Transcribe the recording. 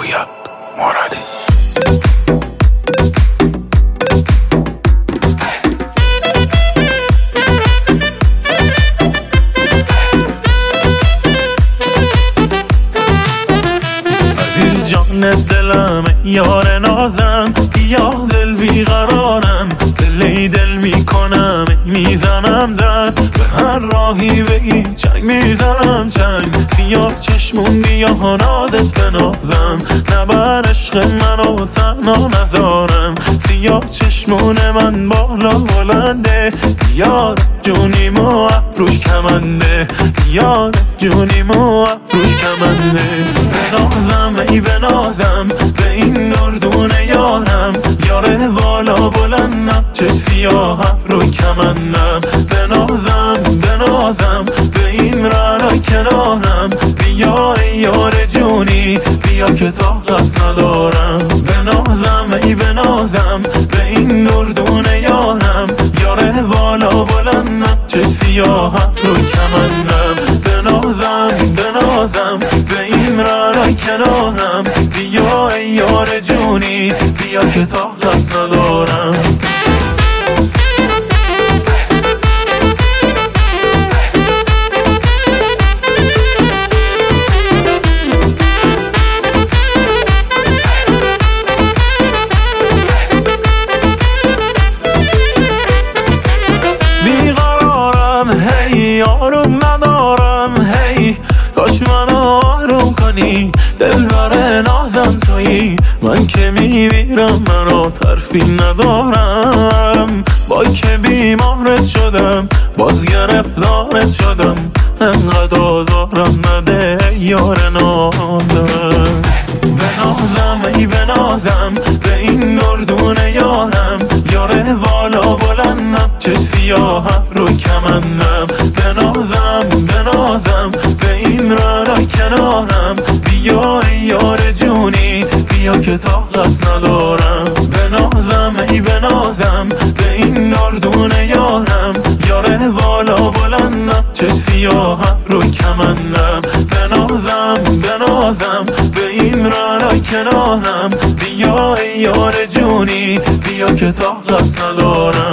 رویا مرادی. عزیز جان دلم یار نازم، یا دل بیقرارم، دل میکنم میزنم در به هر راهی بگی چنگ میزنم چنگ. سیاه چشمون بیا نازت بنازم، نبر عشق منو تنها نذارم. سیاه چشمون من بالا بلنده، یار جونیمو ابروش کمنده، یار جونیمو ابروش کمنده. بنازم ای بنازم به این دردون یارم، یاره بالا بلندم چه سیاه رو کمندم. بنازم به این رعنا کنارم، بیا ای یار جونی بیا که طاقت ندارم. بنازم ای بنازم به این دردون یارم، یاره بالا بلندم چه سیاه رو کمندم. بنازم به این رعنا کنارم، بیا ای یار جونی بیا که طاقت ندارم. هی آروم ندارم، هی کاش منو آروم کنی، دل بر نازم تویی، من که میمیرم منو ترفی ندارم. با که بیمارت شدم باز گرفتارت شدم، انقدر آزارم نده یار نازم. بنازم ای بنازم به این دردون یارم، یاره بالا بلندم چه سیاه رو کمندم. بنازم به این رعنا کنارم، بیا ای یار جونی بیا که طاقت ندارم. بنازم ای بنازم به این دردون یارم، یاره بالا بلندم چه سیاه رو کمندم. بنازم به این رعنا کنارم، بیا ای یار جونی بیا که طاقت ندارم.